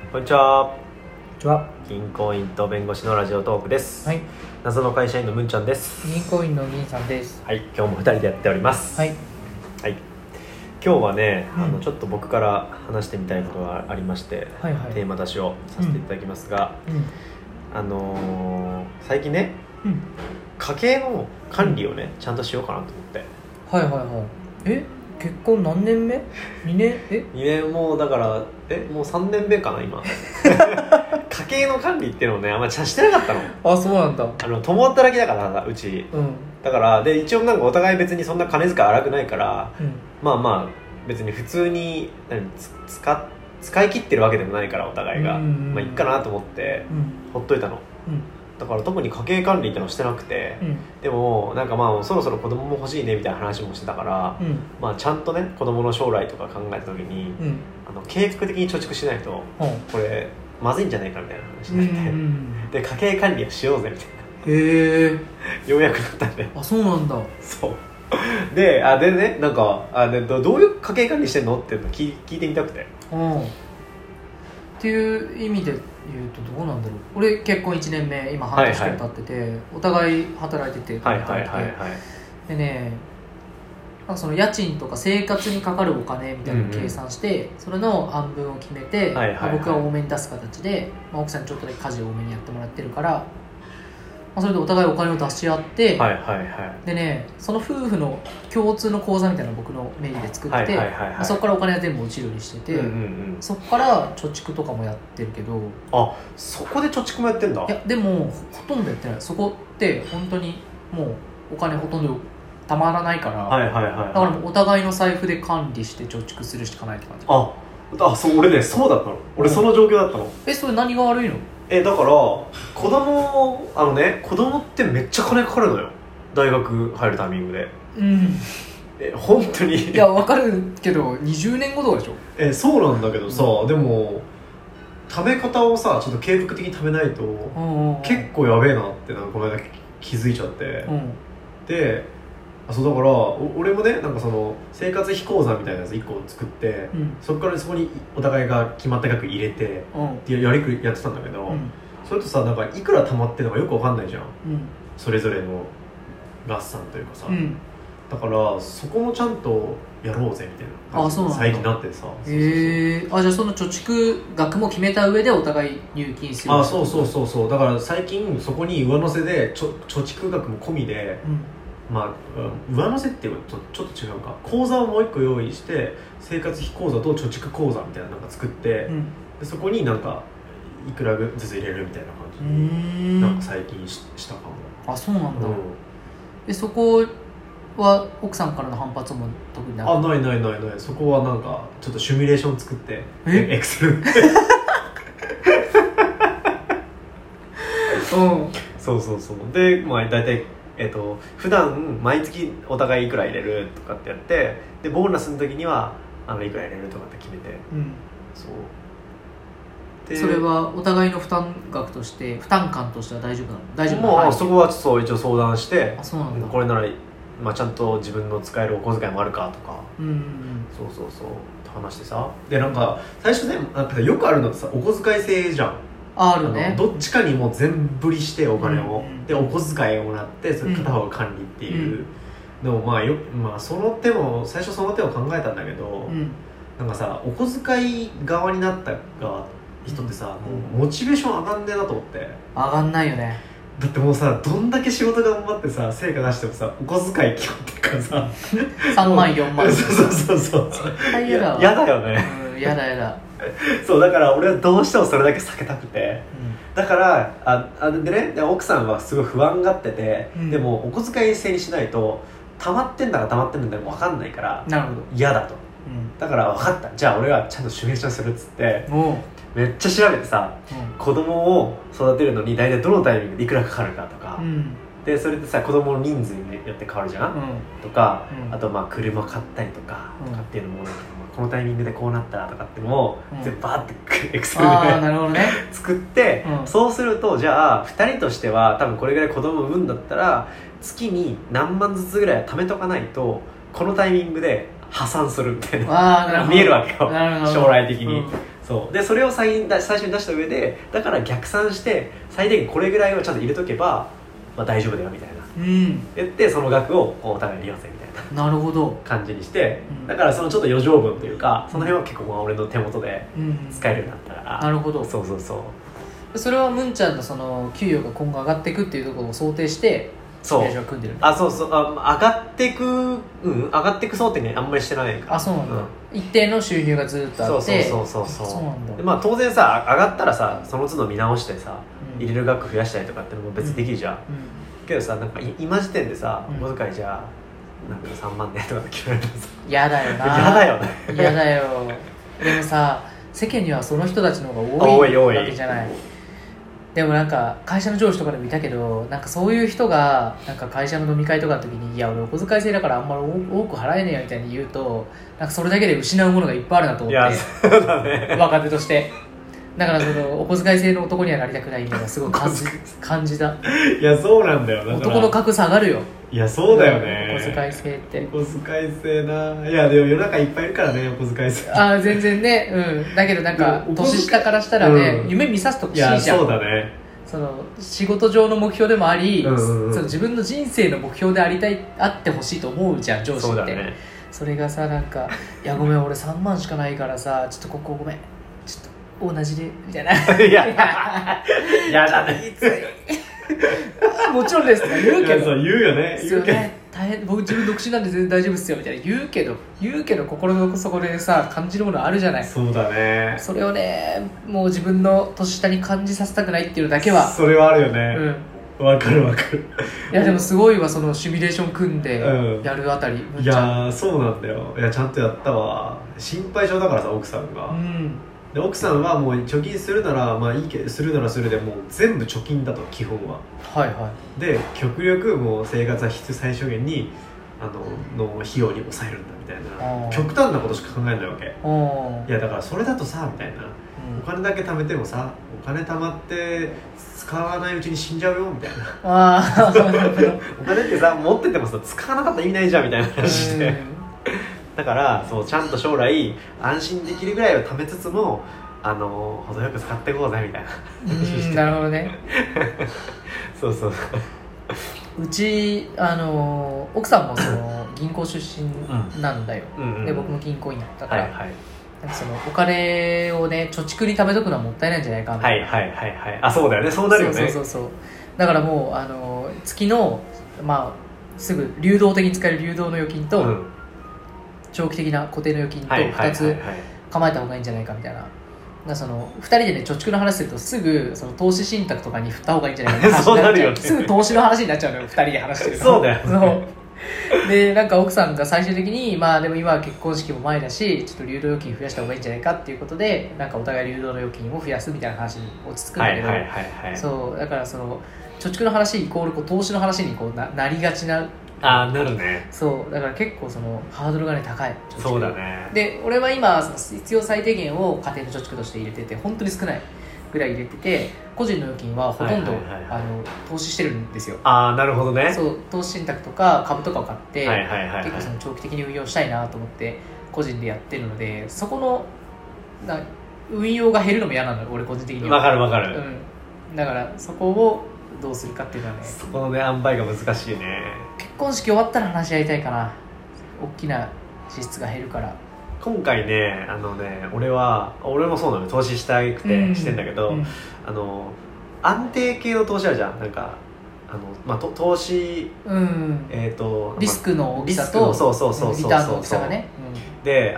こんにちは。 こんにちは。 銀行員と弁護士のラジオトークです。 はい。 謎の会社員のむんちゃんです。 銀行員の銀さんです。 はい。今日も2人でやっております。 はい。 はい。今日はね、 うん、 ちょっと僕から話してみたいことがありまして、 はいはい、 テーマ出しをさせていただきますが、最近ね、家計の管理をねちゃんとしようかなと思って。 はいはいはい。結婚何年目？2年 ？2年もうだからもう3年目かな今。家計の管理っていうのをねあんまりしてなかったの。 あ、そうなんだ。 共働きだからうち、だからで一応なんかお互い別にそんな金遣い荒くないから、まあ別に普通に使い切ってるわけでもないからお互いが、まあいいかなと思って、ほっといたの。だから特に家計管理ってのをしてなくて、でもなんかまあそろそろ子供も欲しいねみたいな話もしてたから、まあちゃんとね子供の将来とか考えた時に、計画的に貯蓄しないと、これまずいんじゃないかみたいな話になって、で家計管理をしようぜみたいな。ようやくなったんで。 あ、そうなんだ。 そうでね、なんかどういう家計管理してんのっていうのを聞いてみたくて。 っていう意味で言うとどうなんだろう。俺結婚1年目今半年間経ってて、お互い働いてて、でね、なんかその家賃とか生活にかかるお金みたいなのを計算して、それの半分を決めて、僕は多めに出す形で、奥さんにちょっとだけ家事を多めにやってもらってるから、それでお互いお金を出し合って、でね、その夫婦の共通の口座みたいなのを僕の名義で作って、そこからお金が全部落ちるようにしてて、そこから貯蓄とかもやってるけど。 あ、そこで貯蓄もやってんだ。 いやでもほとんどやってない。そこって本当にもうお金ほとんどたまらないから、だからもうお互いの財布で管理して貯蓄するしかないって感じ。 そう、俺ねそうだったの。俺その状況だったの。 それ何が悪いの？ だから子供ってめっちゃ金かかるのよ、大学入るタイミングで。本当にいや分かるけど20年後とかでしょ。 そうなんだけどさ、でも食べ方をさちょっと計画的に食べないと結構やべえなってこの間気づいちゃって、でそうだから俺もねなんかその生活費口座みたいなやつ1個作って、そこにお互いが決まった額入れて、やってたんだけど、それとさなんかいくら貯まってるのかよく分かんないじゃん、それぞれの合算というかさ、だからそこもちゃんとやろうぜみたいな感じで最近なってさ。 じゃあその貯蓄額も決めた上でお互い入金する。 そうだから最近そこに上乗せで貯蓄額も込みで、上乗せっていうとちょっと違うか、口座をもう一個用意して生活費口座と貯蓄口座みたいなのが作って、でそこになんかいくらずつ入れるみたいな感じでなんか最近したかも。 あ、そうなんだ。そこは奥さんからの反発も特にない？ ない。そこはなんかちょっとシミュレーション作ってエクセルそうで大体普段毎月お互いいくら入れるとかってやって、でボーナスの時にはいくら入れるとかって決めて、 それはお互いの負担感としては大丈夫なの？大丈夫なの？ もうそこは一応相談して、これならちゃんと自分の使えるお小遣いもあるかとか、そうって話してさ、でなんか最初ねなんかよくあるのってさお小遣い制じゃん。 あるね。 どっちかにもう全振りしてお金を、でお小遣いをもらってそれ片方が管理っていう、でも最初その手を考えたんだけど、なんかさお小遣い側になった人ってさ、もうモチベーション上がんねえなと思って。 上がんないよね。 だってもうさどんだけ仕事頑張ってさ成果出してもさお小遣い基本っていうかさ 3万4万そう嫌だわ。 嫌だよね。 嫌だそうだから俺はどうしてもそれだけ避けたくて、だからでね、奥さんはすごい不安がってて、でもお小遣い制にしないと溜まってんだか溜まってんだか分かんないから嫌だと、だから分かった、じゃあ俺はちゃんとシミュレーションするっつってめっちゃ調べてさ、子供を育てるのに大体どのタイミングでいくらかかるかとか、でそれでさ子供の人数によって変わるじゃん、とか、あと車買ったりとかっていうのもこのタイミングでこうなったとかってのを全部バーってエクセルで作って、そうするとじゃあ2人としては多分これぐらい子供を産むんだったら月に何万ずつぐらいは貯めとかないとこのタイミングで破産するみたいな見えるわけよ、将来的に。 そうでそれを最初に出した上でだから逆算して最低限これぐらいをちゃんと入れとけば、まあ、大丈夫だよみたいな、言ってその額をこうお互いに利用せみたいななるほど感じにして、だからそのちょっと余剰分というかその辺は結構まあ俺の手元で使えるようになったから、 なるほど。 そうそうそうそれはムンちゃんのその給与が今後上がっていくっていうところを想定してシミュレーションを組んでるんだ。 そう上がっていく上がっていく想定にあんまりしてないから。 そうなんだ、一定の収入がずっとあってそうなんだ。 でまあ当然さ上がったらさその都度見直してさ、入れる額増やしたりとかってのも別にできるじゃん、けどさなんか今時点でさお小遣いじゃなんか3万ねとか決められるとさ嫌だよな。 嫌だよね嫌だよ。でもさ世間にはその人たちの方が多いわけじゃない。でもなんか会社の上司とかでもいたけどなんかそういう人がなんか会社の飲み会とかの時にいや俺お小遣い制だからあんまり多く払えねえよみたいに言うとなんかそれだけで失うものがいっぱいあるなと思って。いやそうだね若手としてだからそのお小遣い制の男にはなりたくないみたいなすごい感じだ。 いやそうなんだよ。だ男の格差上がるよ。 いやそうだよね。 お小遣い制ってお小遣い制ないやでも世の中いっぱいいるからねお小遣い制。 全然ね、だけどなんか年下からしたらね、夢見させてほしいじゃん。いやそうだね。 その仕事上の目標でもあり、その自分の人生の目標であってほしいと思うじゃん上司って。そうだね。それがさなんかいやごめん俺3万しかないからさちょっとここごめんちょっと同じでみたいな。いやだねもちろんですとか言うけど。 そう言うよね。 言うけど大変僕自分独身なんで全然大丈夫っすよみたいな言うけど心の底でさ感じるものあるじゃない。 そうだね。 それをねもう自分の年下に感じさせたくないっていうのだけはそれはあるよね。わかるいやでもすごいわそのシミュレーション組んでやるあたり、 いやそうなんだよ。いやちゃんとやったわ。心配性だからさ奥さんが、で奥さんはもう貯金するならまあいいけどするならするでもう全部貯金だと基本は。で極力もう生活は必須最小限にの費用に抑えるんだみたいな極端なことしか考えないわけ。いやだからそれだとさみたいな、お金だけ貯めてもさお金貯まって使わないうちに死んじゃうよみたいな。お金ってさ持っててもさ使わなかったら意味ないじゃんみたいな話でだからそうちゃんと将来安心できるぐらいを貯めつつも程よく使っていこうぜみたいな。 なるほどね。 そううち奥さんもその銀行出身なんだよ、で僕も銀行員だったから、なんかそのお金をね貯蓄に貯めとくのはもったいないんじゃないかみたいな。そうだよね。そうなるよね。そうだからもう月のまあすぐ流動的に使える流動の預金と、長期的な固定の預金と2つ構えた方がいいんじゃないかみたいな。その2人でね貯蓄の話するとすぐその投資信託とかに振った方がいいんじゃないかって話になっちゃう。すぐ投資の話になっちゃうのよ2人で話してると。 そうだよ。 でなんか奥さんが最終的にまあでも今は結婚式も前だしちょっと流動預金増やした方がいいんじゃないかっていうことでなんかお互い流動の預金を増やすみたいな話に落ち着くんだけど、そうだからその貯蓄の話イコール投資の話になりがちな。 なるね。 そうだから結構そのハードルがね高い。 そうだね。で俺は今その必要最低限を家庭の貯蓄として入れてて本当に少ないぐらい入れてて個人の預金はほとんど投資してるんですよ。 なるほどね。 そう投資信託とか株とかを買って結構その長期的に運用したいなと思って個人でやってるのでそこの運用が減るのも嫌なのよ俺個人的には。 わかる、 だからそこをどうするかっていうのはねそこのね塩梅が難しいね。 結婚式終わったら話し合いたいかな。大きな支出が減るから。 今回ね俺もそうなの投資したくてしてんだけど、安定系の投資あるじゃん。なんか投資、 リスクの大きさとリターンの大きさがね、 で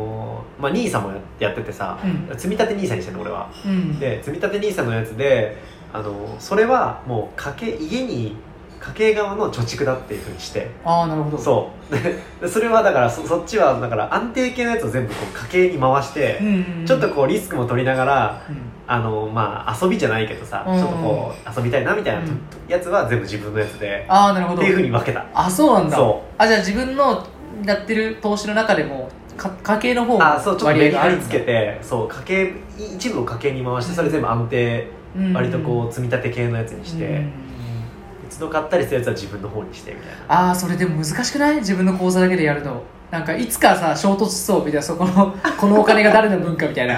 NISA もやっててさ、積み立て NISA にしてんの俺は、で積み立て NISA のやつでそれはもう家計側の貯蓄だっていうふうにして。 なるほど。 そうでそれはだからそっちはだから安定系のやつを全部家計に回して、ちょっとリスクも取りながら、遊びじゃないけどさ、ちょっと遊びたいなみたいなやつは全部自分のやつでなるほどっていうふうに分けた。 そうなんだ。じゃあ自分のやってる投資の中でも家計の方がちょっとメリハリつけて家計一部を家計に回してそれ全部安定、割と積み立て系のやつにして、別の買ったりするやつは自分の方にしてみたいな。 それでも難しくない？自分の口座だけでやるのなんかいつかさ衝突しそうみたいなこのお金が誰の分かみたいな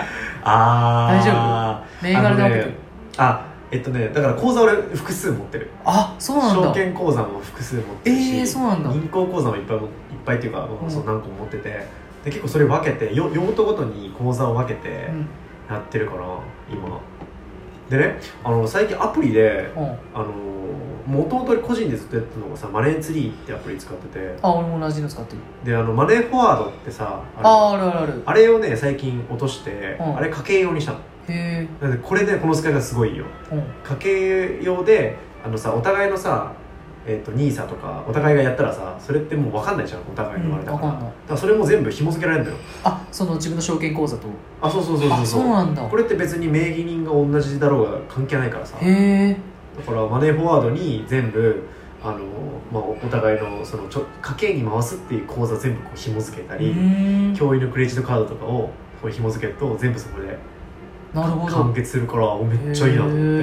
あ大丈夫？銘柄で分けてる？ だから口座俺複数持ってる。 あ、そうなんだ。 証券口座も複数持ってるし、 そうなんだ。 銀行口座もいっぱいっていうか、その何個も持ってて、で結構それ分けて用途ごとに口座を分けてやってるから、今でね、最近アプリで、もともと個人でずっとやってるのがさ、マネーツリーってアプリ使ってて、 俺も同じの使ってる。 でマネーフォワードってさ、 あるあれをね最近落として、あれ家計用にしたの。 へえ。でこれでこの使いがすごいよ。家計用でお互いのさ、NISA とかお互いがやったらさ、それってもう分かんないじゃん、お互いのあれだから、だからそれも全部紐付けられるんだよ。 その自分の証券口座と。 そうなんだ。 これって別に名義人が同じだろうが関係ないからさ。 へえ。 だからマネーフォワードに全部お互いのその家計に回すっていう口座全部こう紐付けたり、教員のクレジットカードとかをこう紐付けると全部そこで完結するから、めっちゃいいなと思って。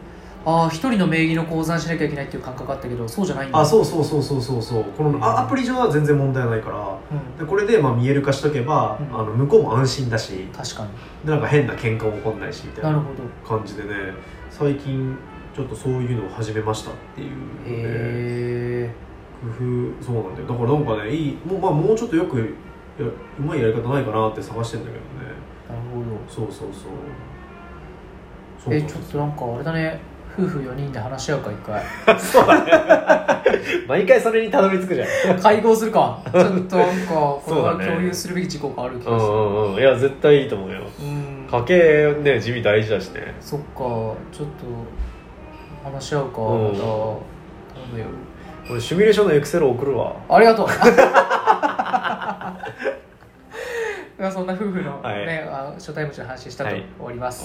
一人の名義の口座にしなきゃいけないっていう感覚あったけど、そうじゃないんだ。 そう。このアプリ上は全然問題ないから、でこれで見える化しとけば、向こうも安心だし、 確かに。 でなんか変な喧嘩も起こんないしみたいな感じでね、最近ちょっとそういうのを始めましたっていうので、工夫、そうなんだよ。だからなんかね、もうちょっとうまいやり方ないかなって探してんだけどね。 なるほど。 そう。 ちょっとなんかあれだね、夫婦4人で話し合うか一回。 そうだね。毎回それにたどり着くじゃん。 会合するか。ちょっとなんかこれは共有するべき事項がある気がする。 いや絶対いいと思うよ。家計ね、地味大事だしね。 そっか、ちょっと話し合うか。また頼むよ。 俺シミュレーションのエクセル送るわ。 ありがとう。そんな夫婦のね、初対面の話したと終わります。